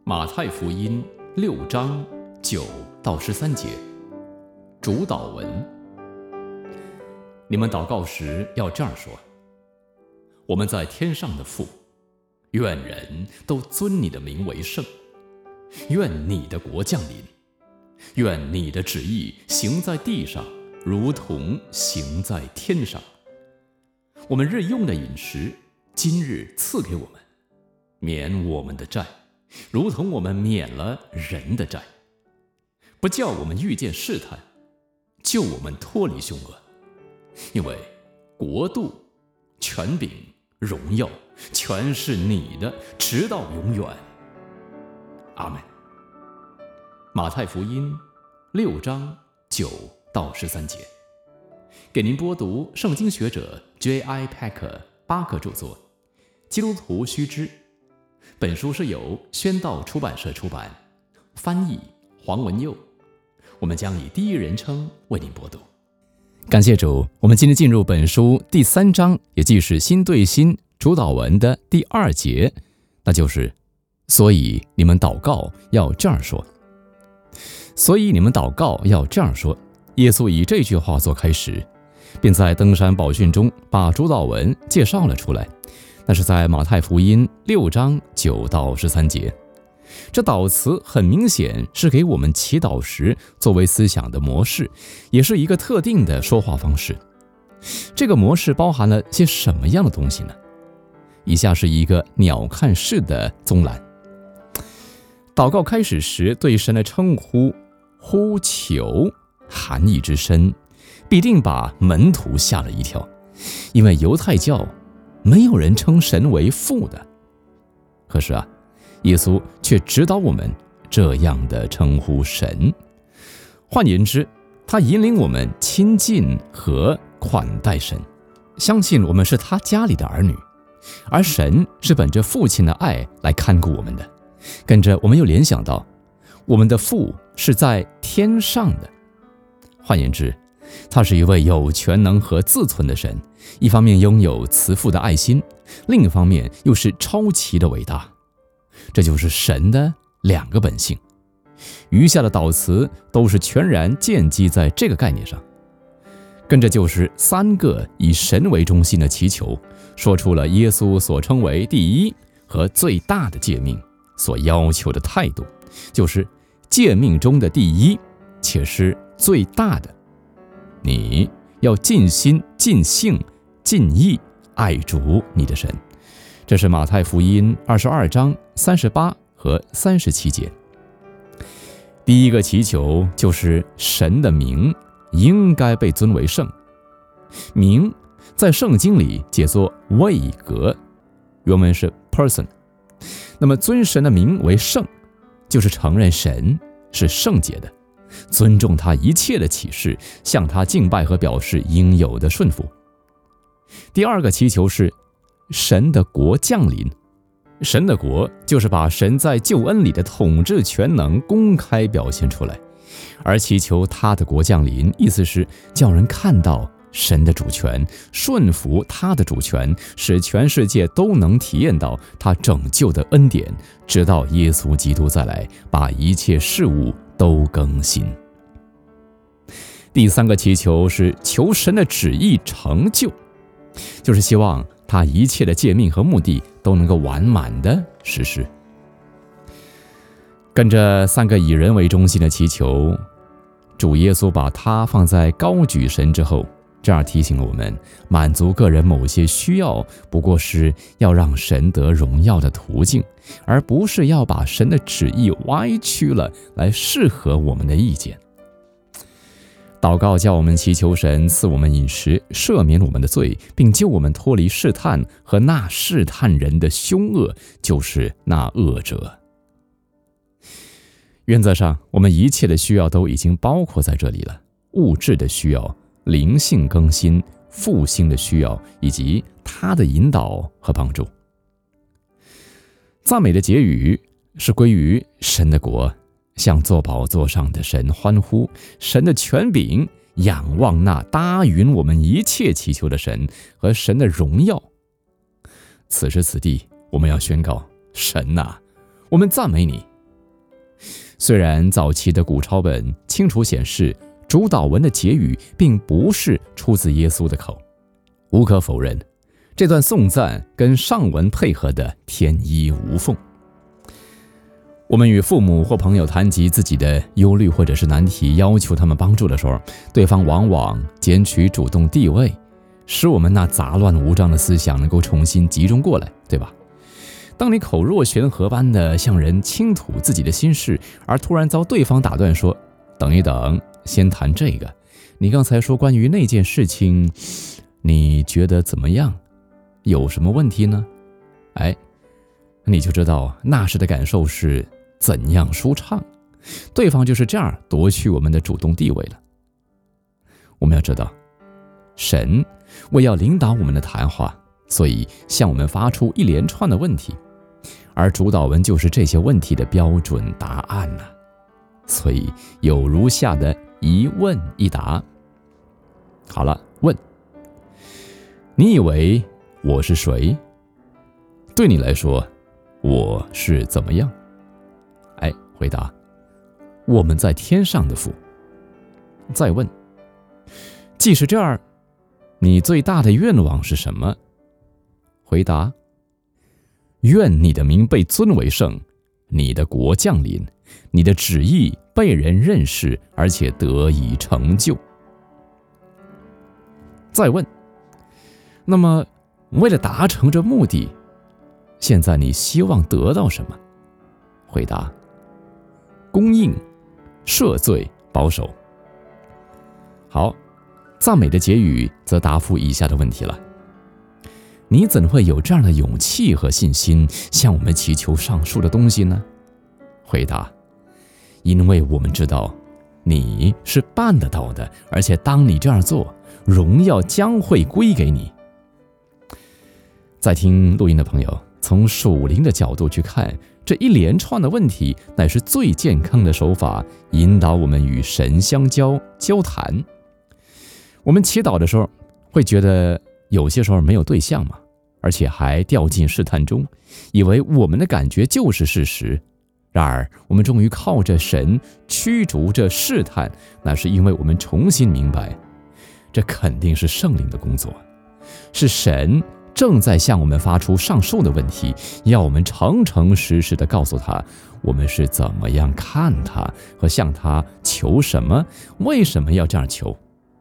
马太福音6章9到13节，主祷文。你们祷告时要这样说：我们在天上的父，愿人都尊你的名为圣，愿你的国降临，愿你的旨意行在地上，如同行在天上。我们日用的饮食，今日赐给我们，免我们的债，如同我们免了人的债，不叫我们遇见试探，救我们脱离凶恶。因为国度、权柄、荣耀，全是你的，直到永远。阿们。马太福音6章9到13节，给您播读圣经学者 J.I. Packer 巴克著作《基督徒须知》。本书是由宣道出版社出版，翻译黄文佑。我们将以第一人称为您播读。感谢主，我们今天进入本书第3章，也即是新对新主祷文的第2节，那就是所以你们祷告要这样说。所以你们祷告要这样说，耶稣以这句话做开始，并在登山宝训中把主祷文介绍了出来。那是在马太福音6章9到13节。这祷词很明显是给我们祈祷时作为思想的模式，也是一个特定的说话方式。这个模式包含了些什么样的东西呢？以下是一个鸟瞰式的综览。祷告开始时对神的称呼、呼求，含义之深，必定把门徒吓了一跳，因为犹太教没有人称神为父的。可是耶稣却指导我们这样的称呼神。换言之，他引领我们亲近和款待神，相信我们是他家里的儿女，而神是本着父亲的爱来看顾我们的。跟着我们又联想到，我们的父是在天上的。换言之，他是一位有全能和自存的神，一方面拥有慈父的爱心，另一方面又是超奇的伟大。这就是神的2个本性。余下的祷词都是全然建基在这个概念上。跟着就是3个以神为中心的祈求，说出了耶稣所称为第一和最大的诫命所要求的态度，就是诫命中的第一，且是最大的。你要尽心、尽性、尽意爱主你的神。这是马太福音22章38和37节。第一个祈求就是神的名应该被尊为圣。名在圣经里解作位格，原文是 person。那么尊神的名为圣，就是承认神是圣洁的，尊重他一切的启示，向他敬拜和表示应有的顺服。第2个祈求是神的国降临。神的国就是把神在救恩里的统治全能公开表现出来，而祈求他的国降临，意思是叫人看到神的主权，顺服他的主权，使全世界都能体验到他拯救的恩典，直到耶稣基督再来，把一切事物都更新。第3个祈求是求神的旨意成就，就是希望他一切的诫命和目的都能够完满的实施。跟着3个以人为中心的祈求，主耶稣把他放在高举神之后，这样提醒了我们，满足个人某些需要不过是要让神得荣耀的途径，而不是要把神的旨意歪曲了来适合我们的意见。祷告叫我们祈求神赐我们饮食，赦免我们的罪，并救我们脱离试探和那试探人的凶恶，就是那恶者。原则上，我们一切的需要都已经包括在这里了：物质的需要、灵性更新、复兴的需要，以及他的引导和帮助。赞美的结语是归于神的国，向坐宝座上的神欢呼，神的权柄仰望那搭云我们一切祈求的神和神的荣耀。此时此地，我们要宣告：神啊，我们赞美你， 虽然早期的古抄本清楚显示主祷文的结语并不是出自耶稣的口，无可否认，这段颂赞跟上文配合的天衣无缝。我们与父母或朋友谈及自己的忧虑或者是难题，要求他们帮助的时候，对方往往捡取主动地位，使我们那杂乱无章的思想能够重新集中过来，对吧？当你口若悬河般的向人倾吐自己的心事，而突然遭对方打断说，等一等，先谈这个，你刚才说关于那件事情，你觉得怎么样？有什么问题呢？你就知道那时的感受是怎样舒畅，对方就是这样夺取我们的主动地位了。我们要知道，神为要领导我们的谈话，所以向我们发出一连串的问题，而主祷文就是这些问题的标准答案呢。所以有如下的一问一答。好了，问：你以为我是谁？对你来说，我是怎么样？回答：我们在天上的父。再问：既是这样，你最大的愿望是什么？回答：愿你的名被尊为圣，你的国降临，你的旨意被人认识，而且得以成就。再问：那么为了达成这目的，现在你希望得到什么？回答：供应、赦罪、保守。好，赞美的结语则答复以下的问题了：你怎会有这样的勇气和信心向我们祈求上述的东西呢？回答：因为我们知道你是办得到的，而且当你这样做，荣耀将会归给你。在听录音的朋友，从属灵的角度去看，这一连串的问题乃是最健康的手法，引导我们与神相交谈。我们祈祷的时候会觉得有些时候没有对象嘛，而且还掉进试探中，以为我们的感觉就是事实。然而我们终于靠着神驱逐这试探，那是因为我们重新明白，这肯定是圣灵的工作，是神正在向我们发出上述的问题，要我们诚诚实实地告诉他，我们是怎么样看他和向他求什么，为什么要这样求。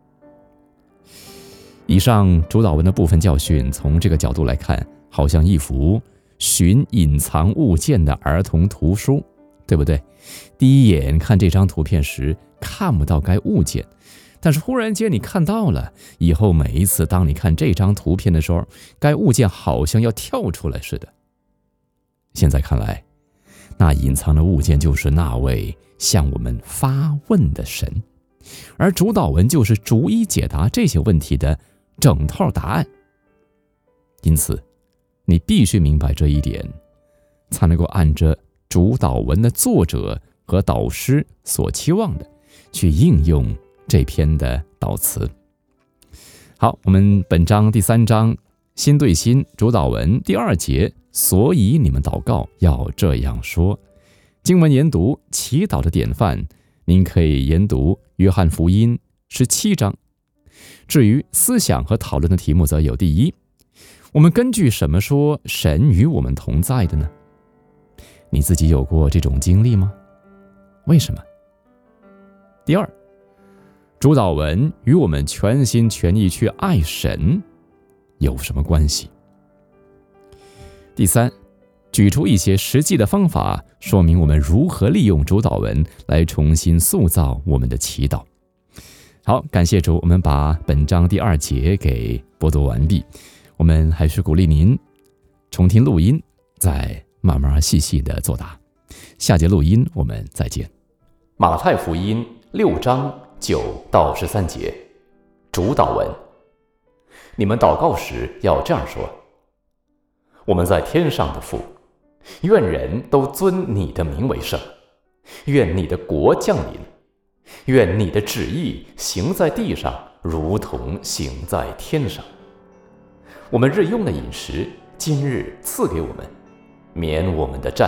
以上主导文的部分教训，从这个角度来看，好像一幅寻隐藏物件的儿童图书，对不对？第一眼看这张图片时看不到该物件，但是忽然间你看到了，以后每一次当你看这张图片的时候，该物件好像要跳出来似的。现在看来，那隐藏的物件就是那位向我们发问的神，而主导文就是逐一解答这些问题的整套答案。因此你必须明白这一点，才能够按着主导文的作者和导师所期望的去应用这篇的导词。好，我们本章第3章心对心主导文第2节，所以你们祷告要这样说。经文研读祈祷的典范，您可以研读约翰福音17章。至于思想和讨论的题目，则有：第一，我们根据什么说神与我们同在的呢？你自己有过这种经历吗？为什么？第二，主导文与我们全心全意去爱神有什么关系？第三，举出一些实际的方法，说明我们如何利用主导文来重新塑造我们的祈祷。好，感谢主，我们把本章第2节给播读完毕。我们还是鼓励您重听录音，再慢慢细细的作答。下节录音我们再见。马太福音6章9到13节，主导文：你们祷告时要这样说：我们在天上的父，愿人都尊你的名为圣，愿你的国降临，愿你的旨意行在地上，如同行在天上。我们日用的饮食，今日赐给我们，免我们的债，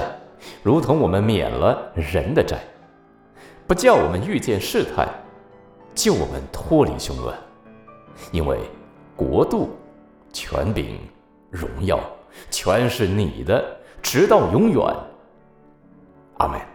如同我们免了人的债，不叫我们遇见试探，救我们脱离凶乱。因为国度、权柄、荣耀，全是你的，直到永远。阿们。